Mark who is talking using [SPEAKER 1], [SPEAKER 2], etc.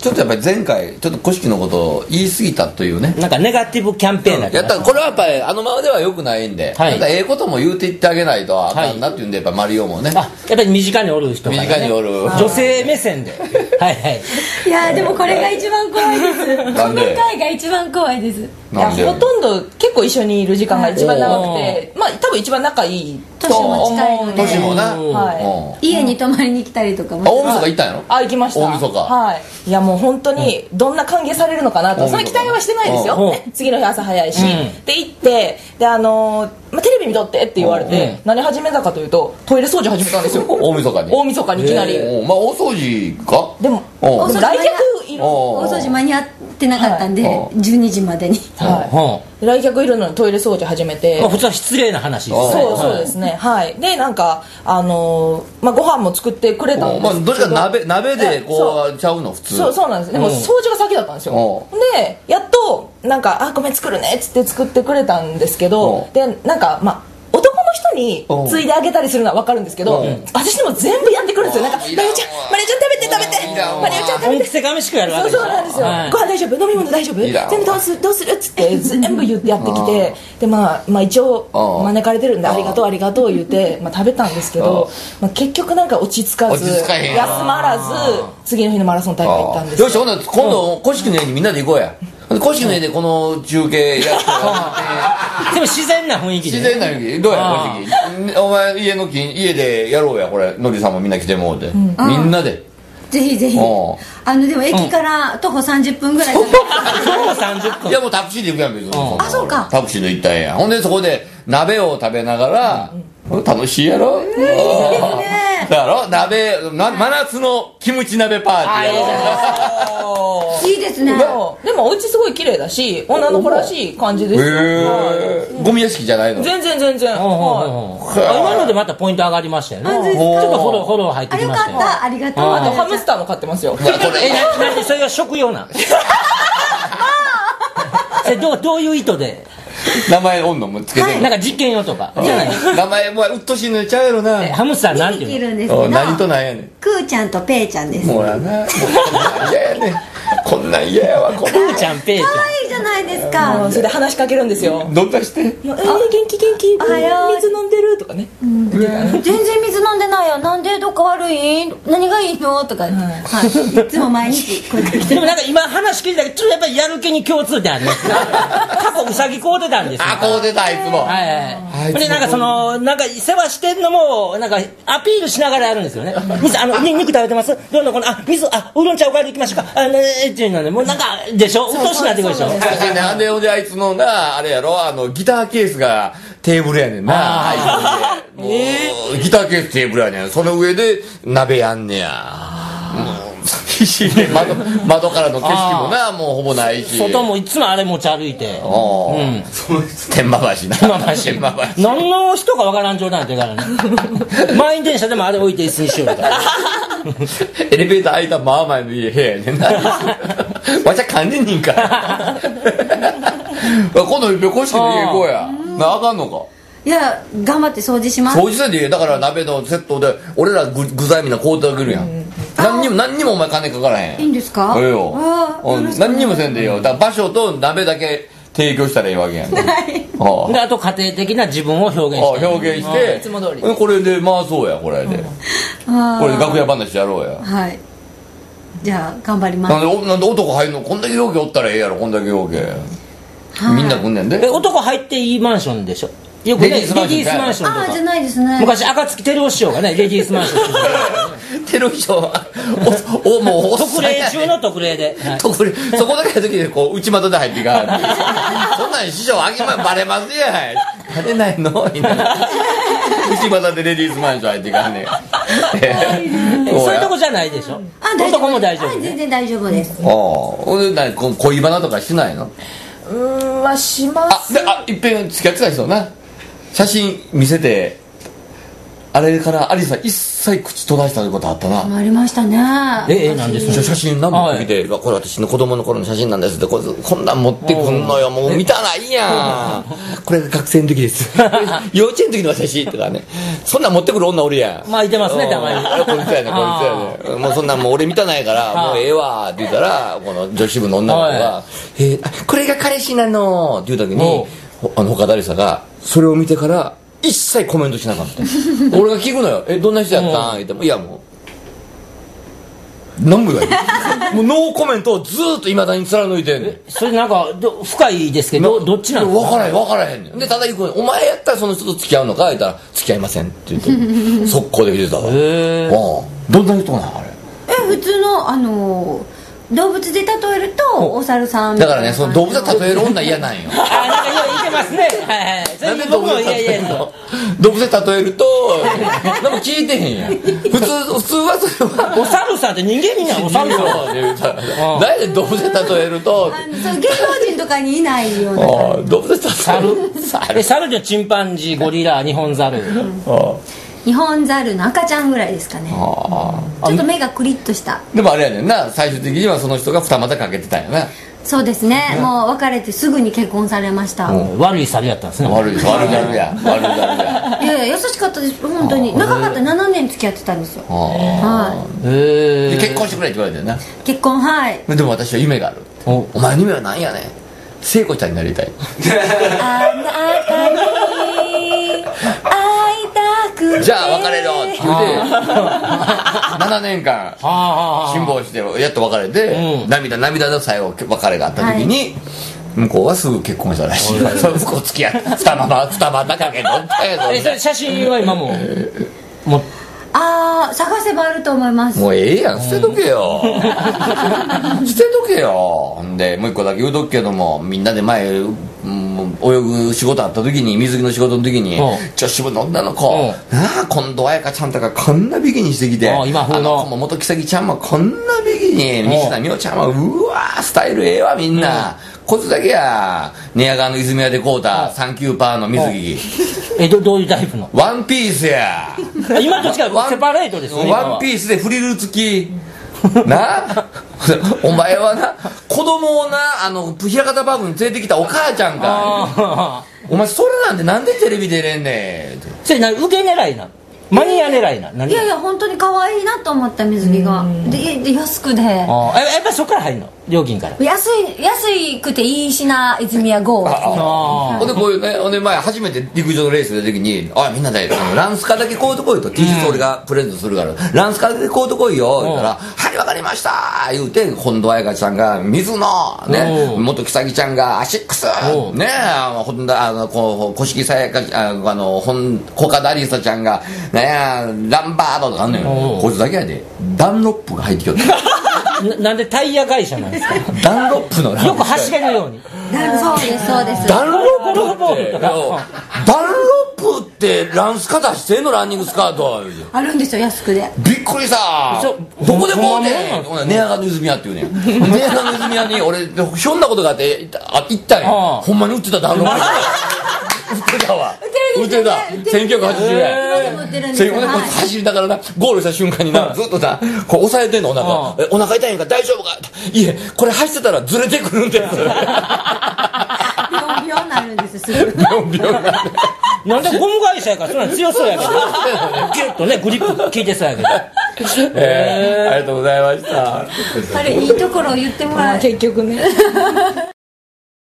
[SPEAKER 1] ちょっとやっぱり前回ちょっと古式のことを言い過ぎたというね、
[SPEAKER 2] なんかネガティブキャンペーンだ
[SPEAKER 1] やったらこれはやっぱりあのままではよくないんで、なんかええことも言うていってあげないとあかんなっていうんで、やっぱマリオもね、
[SPEAKER 2] やっぱり身近におる人が、ね、
[SPEAKER 1] 身近におる
[SPEAKER 2] 女性目線ではいはい。
[SPEAKER 3] いやでもこれが一番怖いですこの
[SPEAKER 1] なんで
[SPEAKER 3] 回が一番怖いです。
[SPEAKER 4] いやほとんど結構一緒にいる時間が一番長くて、まあ多分一番仲いいと
[SPEAKER 3] 年も近いので
[SPEAKER 1] 年もな、
[SPEAKER 4] は
[SPEAKER 3] 家に泊まりに来たりとかも。
[SPEAKER 1] 大晦日行ったんやろ。
[SPEAKER 4] 行きました。
[SPEAKER 1] 大晦日、
[SPEAKER 4] はい。いやもう本当にどんな歓迎されるのかなと、そんな期待はしてないですよ、次の日朝早いし、で行ってでテレビ見とってって言われて、何始めたかというとトイレ掃除始めたんですよ
[SPEAKER 1] 大晦日に。
[SPEAKER 4] 大晦日にいきなり、
[SPEAKER 1] まあ大掃除か。
[SPEAKER 4] でも来客いる、
[SPEAKER 3] 大掃除間に合ってなかったんで、12時までに、
[SPEAKER 4] 来客いるのにトイレ掃除始めて、
[SPEAKER 2] 普通は失礼な話ですね。
[SPEAKER 4] そうですね、はい。でなんかご飯も作ってくれたんですけど、
[SPEAKER 1] どっちか鍋でこうちゃうの普通。
[SPEAKER 4] そうなんです。でも掃除が先だったんですよ。でやっとなんかごめん作るねっつって作ってくれたんですけど、でなんか男の人についであげたりするのは分かるんですけど、私でも全部やってくるんですよ。なんかマリオちゃん食べてマリオちゃん食べて、
[SPEAKER 2] せがましくやるわけ
[SPEAKER 4] そうなんですよ。ご飯大丈夫、飲み物大丈夫、全部どうするっつって全部言ってやってきて、で一応招かれてるんでありがとう言って食べたんですけど、結局なんか落ち着かず休まらず次の日のマラソン大会行ったんですよ。
[SPEAKER 1] よし、ほんなら今度古式の家にみんなで行こうや。古式の家でこの中継やって
[SPEAKER 2] でも自然な雰囲気で、
[SPEAKER 1] 自然な雰囲気どうや古式、お前家でやろうや、これのりさんもみんな来てもうて、みんなで
[SPEAKER 3] ぜひぜひ。でも駅から徒歩30分ぐらい。
[SPEAKER 2] 徒歩30分。
[SPEAKER 1] いやもうタクシーで行くやん別に。
[SPEAKER 3] そうか。
[SPEAKER 1] タクシーで行ったんや。ほんでそこで鍋を食べながら、楽しいやろ。だろ、真夏のキムチ鍋パーティーや
[SPEAKER 3] ろ。いいですね。
[SPEAKER 4] でもお家すごい綺麗だし、女の子らしい感じですよ。
[SPEAKER 1] ゴミ屋敷じゃないの。
[SPEAKER 4] 全然。
[SPEAKER 2] 今のでまたポイント上がりましたよね。ちょっとフォロー入ってきましたよ。
[SPEAKER 3] よかった、ありがとう。
[SPEAKER 4] あとハムスターも買ってますよ。
[SPEAKER 2] なんでそれは食用なんどういう意図で
[SPEAKER 1] 名前温度もつけてる、
[SPEAKER 2] なんか実験用とか
[SPEAKER 1] 名前もうっとしいのちゃうやろな。
[SPEAKER 2] ハムスターなんていう
[SPEAKER 3] の？
[SPEAKER 1] 何と何やねん。
[SPEAKER 3] クーちゃんとペイちゃんです。
[SPEAKER 1] もうやな、嫌やねん、こんなん嫌やわ。
[SPEAKER 2] クーちゃんペイちゃん
[SPEAKER 3] 可愛いじゃないですか。
[SPEAKER 4] それで話しかけるんですよ。
[SPEAKER 1] どっかして
[SPEAKER 4] 元気
[SPEAKER 3] おはよう、
[SPEAKER 4] 水飲んでるとかね。
[SPEAKER 3] 全然水飲んでないよ。なんでどっか悪い？何がいいの？とか、いつも毎日こうやって来て。
[SPEAKER 2] でもなんか今話聞いたけど、ちょっとやっぱりやる気に共通点ありますね。過去うさぎこうてたんですよ。
[SPEAKER 1] こうてた、あいつも。
[SPEAKER 2] でなんかなんか世話してんのもなんかアピールしながらやるんですよね。肉食べてます？どうのこの水うどんちゃんおかわり行きましょうか。っていうのね、もうなんかでしょ。うっとうしなってくるでしょ。
[SPEAKER 1] であいつのなあれやろ、ギターケースがテーブルやねんな。ギターケーステーブルやねん。その上で鍋やんねや。窓からの景色もな、もうほぼないし、
[SPEAKER 2] 外もいつもあれ持ち歩いて、
[SPEAKER 1] 天満橋な。
[SPEAKER 2] 何の人かわからん状態になってからね。満員電車でもあれ置いて椅子にしようとか。
[SPEAKER 1] エレベーター開いたまあまあの家部屋やねんな。わしゃ管理人か。今度旅行式の家行こうや。あかんのか。
[SPEAKER 3] いや、頑張って掃除します。
[SPEAKER 1] 掃除せんでいい。だから鍋のセットで俺ら具材みんな買うてあげるやん。何にもお前金かからへん。
[SPEAKER 3] いいんですか？
[SPEAKER 1] いいよ。何にもせんでいいよ。だから場所と鍋だけ提供したらいいわけやん。で
[SPEAKER 2] あと家庭的な自分を表現して
[SPEAKER 4] いつも通り
[SPEAKER 1] これで回そうや、これで。これで楽屋話やろうや。
[SPEAKER 3] はい。じゃあ頑張ります。
[SPEAKER 1] なんで男入るの？こんだけ容器おったらええやろ、こんだけ容器。みんな来んねんで。
[SPEAKER 2] 男入っていいマンションでしょ。よくね、レディースマンションとか。
[SPEAKER 3] じゃないですね。
[SPEAKER 2] 昔暁照夫師匠がね、レディースマンション。
[SPEAKER 1] 照夫師匠はもう
[SPEAKER 2] 特例中の特例で。
[SPEAKER 1] 特例。そこだけの時でこう内窓で入っていかん。そんなん師匠バレますやん。バレないの？内窓でレディースマンション入っていかんねん。
[SPEAKER 2] そういうとこじゃないでしょ。男も大丈夫。
[SPEAKER 3] 全然大丈夫です。
[SPEAKER 1] 恋バナとかしないの？
[SPEAKER 4] します。
[SPEAKER 1] いっぺん付き合ってた人な。写真見せてあれからアリさん一切口閉ざしたということあったな。
[SPEAKER 3] ありましたね。
[SPEAKER 2] なんですね。
[SPEAKER 1] 写真何も見て、これ私の子供の頃の写真なんですって、こんなん持ってくんのよ、もう見たないやん。これが学生の時です。幼稚園の時の私とかね、そんなん持ってくる女おるやん。
[SPEAKER 2] まあいてますね、たまに。
[SPEAKER 1] こいつやね、こいつやね。もうそんなんもう俺見たないから、もうええわって言ったら、この女子部の女の子が、これが彼氏なのって言う時に、他誰さがそれを見てから一切コメントしなかった俺が聞くのよ、どんな人やったん言っても、いやもう何も言わないもうノーコメントをずーっといまだに貫いてんねん。
[SPEAKER 2] それなんか深いですけど、どっちなんですか？
[SPEAKER 1] 分からへんねん。でただ言うお前やったらその人と付き合うのか言ったら付き合いませんって言って速攻で言ってたわ。どんな人なんあれ？
[SPEAKER 3] 普通の動物で例えるとお猿さん
[SPEAKER 1] だからね、その動物で例える女嫌なんよ。
[SPEAKER 2] なんか言ってますね。
[SPEAKER 1] なんで動物で例えるの？動物で例えると何も聞いてへんやん。普通はそれは
[SPEAKER 2] お猿さんって人間みんなお猿さん。
[SPEAKER 1] 何で動物で例えると
[SPEAKER 3] そう芸能人とかにいないような
[SPEAKER 1] 動物で例える
[SPEAKER 2] 猿じゃチンパンジー、ゴリラ、ニホンザル。
[SPEAKER 3] 日本ザルの赤ちゃんぐらいですかね。ちょっと目がクリッとした。
[SPEAKER 1] でもあれやねんな、最終的にはその人が二股かけてたんやな。
[SPEAKER 3] そうですね、もう別れてすぐに結婚されました。
[SPEAKER 2] 悪い猿やったんですね。
[SPEAKER 1] 悪ザルや。
[SPEAKER 3] いや優しかったです本当に。長かった7年付き合ってたんですよ。
[SPEAKER 1] で結婚してくれって言われてるな。
[SPEAKER 3] 結婚、はい。
[SPEAKER 1] でも私は夢がある。お前の夢は何やねん。聖子ちゃんになりたい。
[SPEAKER 3] あなたに会いたくて
[SPEAKER 1] じゃあ別れろって言って7年間辛抱してやっと別れて、涙の最後別れがあった時に、向こうはすぐ結婚したらしい。向こう付き合って二股かけとって
[SPEAKER 2] それ写真は今も
[SPEAKER 3] 探せばあると思います。
[SPEAKER 1] もうええやん、捨てとけよ捨てとけよ。ほんでもう一個だけ言うとくけども、みんなで前泳ぐ仕事あった時に、水着の仕事の時に女子部の女の子近藤彩香ちゃんとかこんなビキニしてきて、
[SPEAKER 2] 今風の
[SPEAKER 1] 子も元木咲ちゃんもこんなビキニ、西田美桜ちゃんはうわースタイルええわみんな。こいつだけや寝屋川の泉屋で買うた39%の水着。
[SPEAKER 2] どういうタイプの？
[SPEAKER 1] ワンピースや。
[SPEAKER 2] 今と違うセパレートですよね。
[SPEAKER 1] ワンピースでフリル付きなお前はな子供をな平方パークに連れてきたお母ちゃんか。お前それなんてなんでテレビ出れんねん。
[SPEAKER 2] それ受け狙いな、マニア狙いな。
[SPEAKER 3] いや本当に可愛いなと思った水着がで安くで。やっ
[SPEAKER 2] ぱりそこから入るの、料金から。
[SPEAKER 3] 安くていいしな泉谷 GO。
[SPEAKER 1] ほんでこういうね、ほんで前初めて陸上のレース出た時に「おいみんなでランスカだけ買うとこい」と T シャツ俺がプレゼントするから「ランスカだけ買うとこいよ」言ったら「はいわかりました」言うて、近藤彩香ちゃんが水野ね、元木咲ちゃんがアシックスね、本田小敷さやか小加田有沙ちゃんがねランバードとかあんのよ。こいつだけやでダンロップが入ってきよった
[SPEAKER 2] なんでタイヤ会社なんですか？
[SPEAKER 1] ダンロップの
[SPEAKER 2] よく走れるように。
[SPEAKER 3] そうです。
[SPEAKER 1] ダンロップってランスカ出してんの？ランニングスカート
[SPEAKER 3] あるんですよ安くで。
[SPEAKER 1] びっくりしたどこでこうね寝屋川の泉屋っていうね寝屋川の泉屋に俺ひょんなことがあって行ったんや。ほんまに売ってたダンロップ売ってたわ。売ってた1980円。
[SPEAKER 3] 売ってるんですよ。
[SPEAKER 1] 走りながらなゴールした瞬間になずっとなこう押さえてんのお腹痛いんか大丈夫か。いえこれ走ってたらずれてくるんですビヨン
[SPEAKER 3] ビヨンなるんですすぐ
[SPEAKER 1] ビヨンビヨンなる。
[SPEAKER 2] なんでゴム会社やからそんな強そうやけどギュッとねグリップ効いてそうやけど。
[SPEAKER 1] ありがとうございました。
[SPEAKER 3] あれいいところを言ってもらう
[SPEAKER 4] 結局ね